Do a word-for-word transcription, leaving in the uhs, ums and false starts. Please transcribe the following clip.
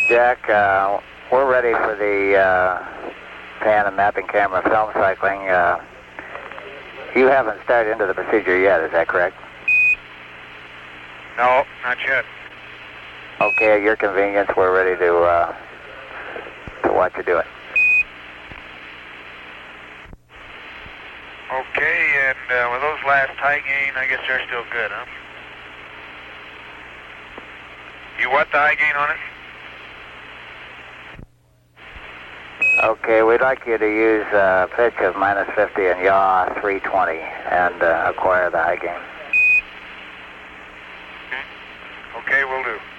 Jack, uh, we're ready for the uh, pan and mapping camera film cycling. Uh, you haven't started into the procedure yet, is that correct? No, not yet. Okay, at your convenience, we're ready to, uh, to watch you do it. Okay, and uh, with those last high gain, I guess they're still good, huh? You want the high gain on it? Okay, we'd like you to use a pitch of minus fifty and yaw three twenty and uh, acquire the high gain. Okay, we'll do.